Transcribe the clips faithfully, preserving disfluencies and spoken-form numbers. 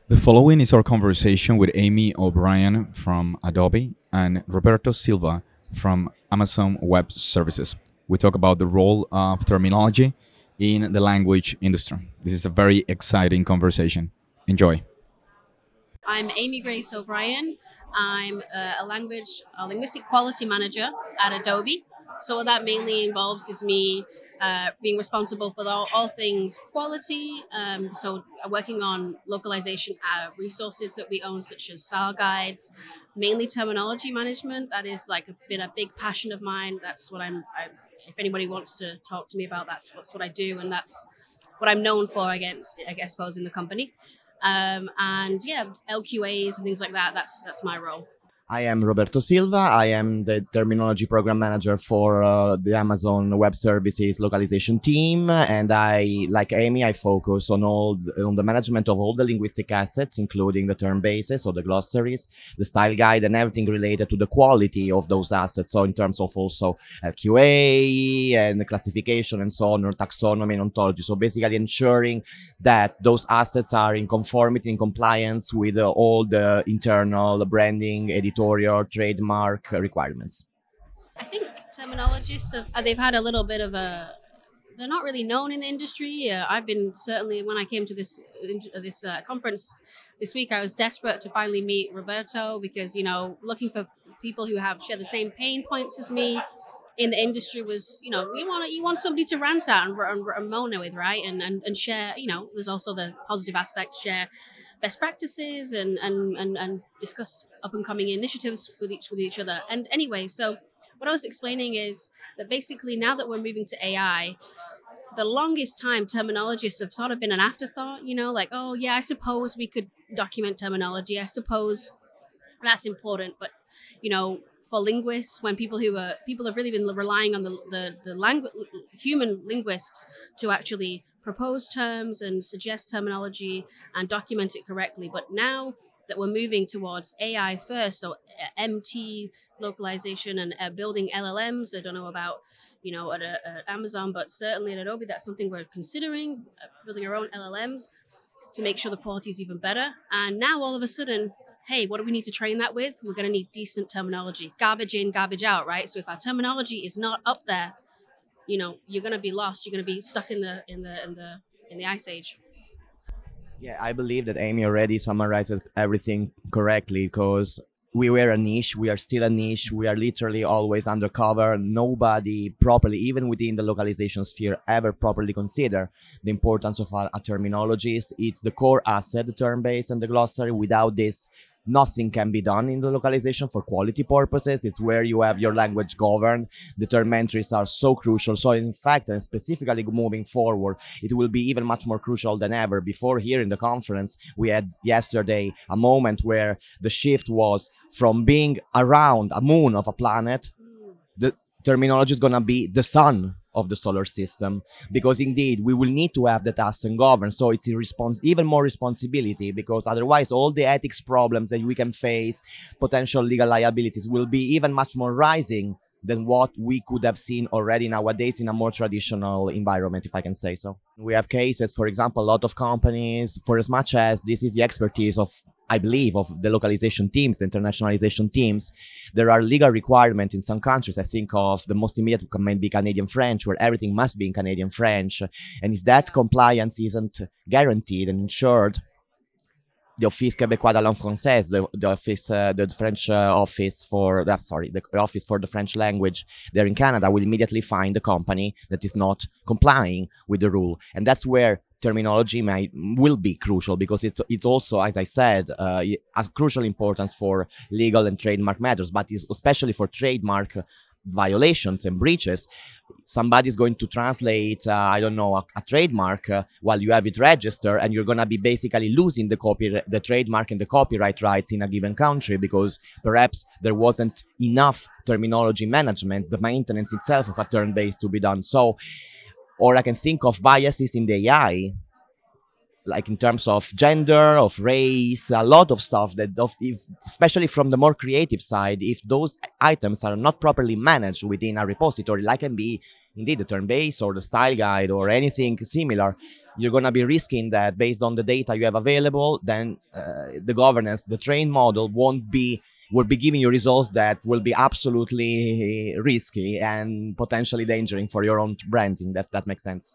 The following is our conversation with Amy O'Brien from Adobe and Roberto Silva from Amazon Web Services. We talk about the role of terminology in the language industry. This is a very exciting conversation. Enjoy. I'm Amy Grace O'Brien. I'm a, a language, a linguistic quality manager at Adobe. So what that mainly involves is me uh, being responsible for all, all things quality. Um, so working on localization uh, resources that we own, such as style guides, mainly terminology management. That is like a, been a big passion of mine. That's what I'm. I, if anybody wants to talk to me about, that's that's what I do, and that's what I'm known for. Against, I guess, suppose in the company. Um, and yeah, L Q As and things like that. That's that's my role. I am Roberto Silva. I am the terminology program manager for uh, the Amazon Web Services localization team, and I, like Amy, I focus on all the, on the management of all the linguistic assets, including the term bases or the glossaries, the style guide, and everything related to the quality of those assets. So in terms of also L Q A and the classification and so on, or taxonomy and ontology. So basically ensuring that those assets are in conformity, in compliance with uh, all the internal branding, editorial, trademark requirements. I think terminologists have uh, they've had a little bit of a. They're not really known in the industry. Uh, I've been certainly when I came to this uh, this uh, conference this week, I was desperate to finally meet Roberto because you know looking for people who have share the same pain points as me in the industry was you know you want you want somebody to rant at and, and, and moan with, right, and, and and share. You know, there's also the positive aspects, share best practices and and and, and discuss up and coming initiatives with each with each other. And anyway, so what I was explaining is that basically now that we're moving to A I, for the longest time, terminologists have sort of been an afterthought, you know, like, oh, yeah, I suppose we could document terminology. I suppose that's important. But, you know, for linguists, when people who are, people have really been relying on the, the, the langu- human linguists to actually propose terms and suggest terminology and document it correctly. But now that we're moving towards A I first, so M T localization and uh, building L L Ms. I don't know about, you know, at, a, at Amazon, but certainly at Adobe, that's something we're considering, uh, building our own L L Ms to make sure the quality is even better. And now all of a sudden, hey, what do we need to train that with? We're going to need decent terminology, garbage in, garbage out, right? So if our terminology is not up there, you know, you're going to be lost. You're going to be stuck in the in the in the in the ice age. Yeah, I believe that Amy already summarizes everything correctly because we were a niche, we are still a niche, we are literally always undercover. Nobody properly, even within the localization sphere, ever properly consider the importance of a, a terminologist. It's the core asset, the term base and the glossary. Without this, nothing can be done in the localization for quality purposes. It's where you have your language governed. The term entries are so crucial. So in fact, and specifically moving forward, it will be even much more crucial than ever. Before here in the conference, we had yesterday a moment where the shift was from being around a moon of a planet, the terminology is going to be the sun of the solar system, because indeed we will need to have the task and govern. So it's a respons- even more responsibility, because otherwise all the ethics problems that we can face, potential legal liabilities, will be even much more rising than what we could have seen already nowadays in a more traditional environment, if I can say so. We have cases, for example, a lot of companies, for as much as this is the expertise of, I believe, of the localization teams, the internationalization teams, there are legal requirements in some countries. I think of the most immediate might be Canadian French, where everything must be in Canadian French. And if that compliance isn't guaranteed and ensured, the Office Québécois de la langue française, the, the office, uh, the French uh, office for, uh, sorry, the office for the French language there in Canada will immediately find the company that is not complying with the rule. And that's where terminology might will be crucial, because it's it's also, as I said, uh, a crucial importance for legal and trademark matters, but it's especially for trademark violations and breaches. Somebody's going to translate, uh, I don't know, a, a trademark uh, while you have it registered, and you're going to be basically losing the copy, the trademark and the copyright rights in a given country, because perhaps there wasn't enough terminology management, the maintenance itself of a term base to be done. So, or I can think of biases in the A I, like in terms of gender, of race, a lot of stuff that, of, if, especially from the more creative side, if those items are not properly managed within a repository, like can be indeed the turn base or the style guide or anything similar, you're going to be risking that based on the data you have available, then uh, the governance, the trained model won't be will be giving you results that will be absolutely risky and potentially endangering for your own branding. That that makes sense.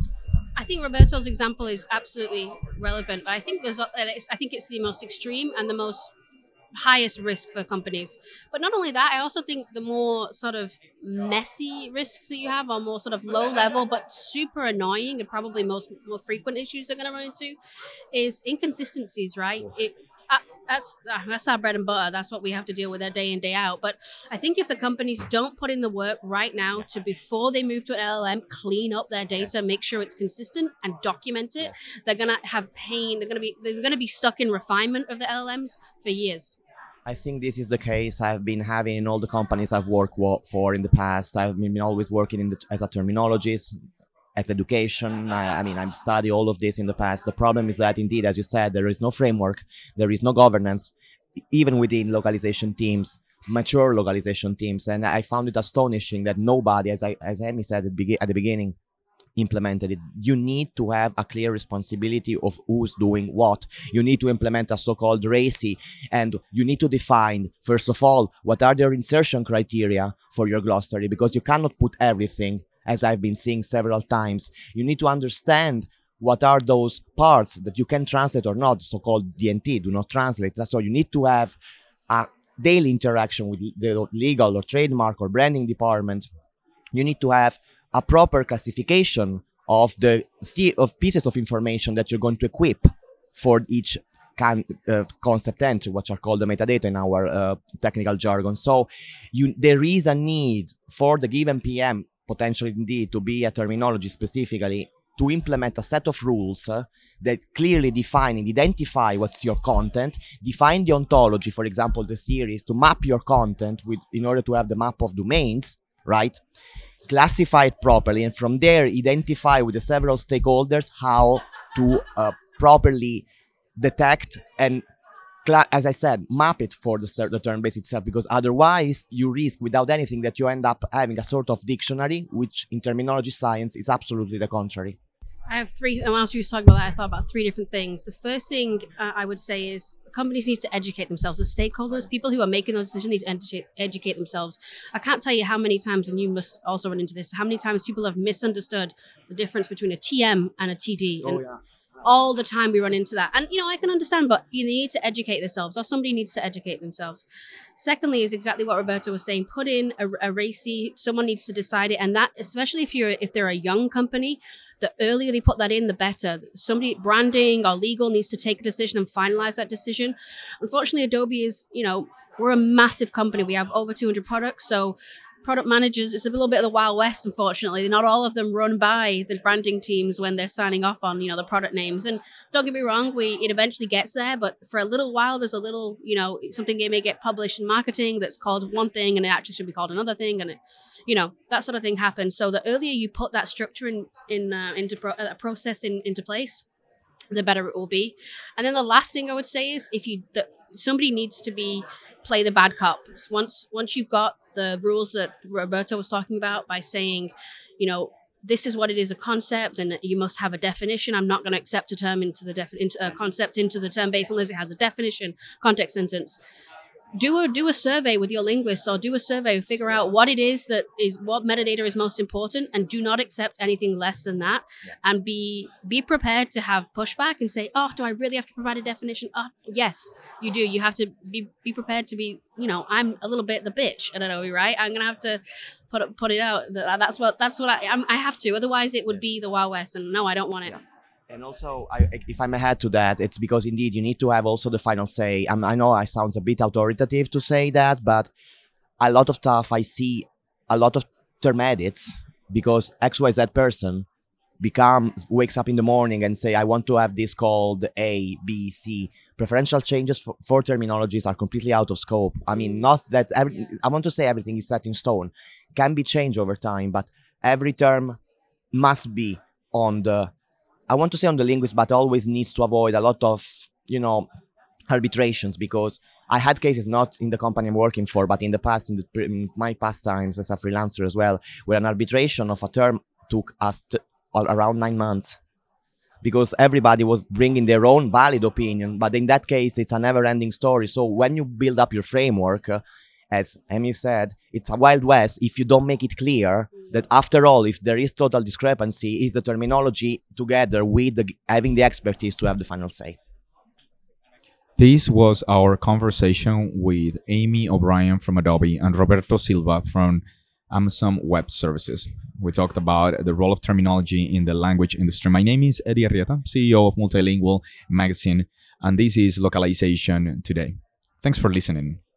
I think Roberto's example is absolutely relevant. But I think there's, I think it's the most extreme and the most highest risk for companies. But not only that, I also think the more sort of messy risks that you have are more sort of low level but super annoying, and probably most more frequent issues they're going to run into is inconsistencies, right? It, uh, that's uh, that's our bread and butter. That's what we have to deal with day in, day out. But I think if the companies don't put in the work right now to, before they move to an L L M, clean up their data, Yes. make sure it's consistent and document it, Yes. they're gonna have pain. They're gonna be they're gonna be stuck in refinement of the L L Ms for years. I think this is the case I've been having in all the companies I've worked wo- for in the past. I've been always working in the, as a terminologist, as education. I, I mean, I've studied all of this in the past. The problem is that, indeed, as you said, there is no framework, there is no governance, e- even within localization teams, mature localization teams. And I found it astonishing that nobody, as I, as Amy said at, the at the beginning, implemented it. You need to have a clear responsibility of who's doing what. You need to implement a so-called RACI, and you need to define, first of all, what are their insertion criteria for your glossary, because you cannot put everything, as I've been seeing several times. You need to understand what are those parts that you can translate or not, so-called D N T, do not translate. So you need to have a daily interaction with the legal or trademark or branding department. You need to have a proper classification of the of pieces of information that you're going to equip for each can, uh, concept entry, which are called the metadata in our uh, technical jargon. So you, there is a need for the given P M, potentially indeed, to be a terminology specifically, to implement a set of rules uh, that clearly define and identify what's your content, define the ontology, for example, the series, to map your content with in order to have the map of domains, right? Classify it properly, and from there identify with the several stakeholders how to uh, properly detect and, cla- as I said, map it for the, st- the turn base itself, because otherwise you risk, without anything, that you end up having a sort of dictionary, which in terminology science is absolutely the contrary. I have three, and whilst you was talking about that, I thought about three different things. The first thing uh, I would say is companies need to educate themselves. The stakeholders, people who are making those decisions, need to educate, educate themselves. I can't tell you how many times, and you must also run into this, how many times people have misunderstood the difference between a T M and a T D. And yeah. all the time we run into that. And, you know, I can understand, but you need to educate themselves, or somebody needs to educate themselves. Secondly, is exactly what Roberto was saying. Put in a, a RACI, someone needs to decide it. And that, especially if you're, if they're a young company, the earlier they put that in, the better. Somebody, branding or legal, needs to take a decision and finalize that decision. Unfortunately, Adobe is, you know, we're a massive company. We have over two hundred products. So product managers, it's a little bit of the Wild West, unfortunately. Not all of them run by the branding teams when they're signing off on, you know, the product names. And don't get me wrong, we it eventually gets there, but for a little while, there's a little, you know, something may get published in marketing that's called one thing and it actually should be called another thing, and it, you know, that sort of thing happens. So the earlier you put that structure in, in uh, into pro- uh, process in, into place, the better it will be. And then the last thing I would say is, if you the, somebody needs to be play the bad cop. Once once you've got the rules that Roberto was talking about, by saying, you know, this is what it is, a concept, and you must have a definition. I'm not going to accept a term into the def- into a concept into the term base unless it has a definition, context sentence. Do a do a survey with your linguists, or do a survey, figure out what it is that is what metadata is most important, and do not accept anything less than that. Yes. And be be prepared to have pushback and say, oh, do I really have to provide a definition? Oh, yes, you do. You have to be be prepared to be, you know, I'm a little bit the bitch at Adobe, right? I'm gonna have to put it, put it out. That's what that's what I I'm, I have to. Otherwise, it would Yes. be the Wild West, and no, I don't want it. Yeah. And also, I, if I may add to that, it's because indeed you need to have also the final say. Um, I know I sounds a bit authoritative to say that, but a lot of stuff I see, a lot of term edits, because X Y Z person becomes wakes up in the morning and say, I want to have this called A, B, C. Preferential changes for, for terminologies are completely out of scope. I mean, not that every, Yeah. I want to say everything is set in stone, can be changed over time, but every term must be on the, I want to say on the linguist, but always needs to avoid a lot of, you know, arbitrations, because I had cases not in the company I'm working for, but in the past, in, the, in my past times as a freelancer as well, where an arbitration of a term took us t- around nine months because everybody was bringing their own valid opinion. But in that case, it's a never-ending story. So when you build up your framework, uh, as Amy said, it's a wild west if you don't make it clear that after all, if there is total discrepancy, is the terminology together with the, having the expertise to have the final say. This was our conversation with Amy O'Brien from Adobe and Roberto Silva from Amazon Web Services. We talked about the role of terminology in the language industry. My name is Eddie Arrieta, C E O of Multilingual Magazine, and this is Localization Today. Thanks for listening.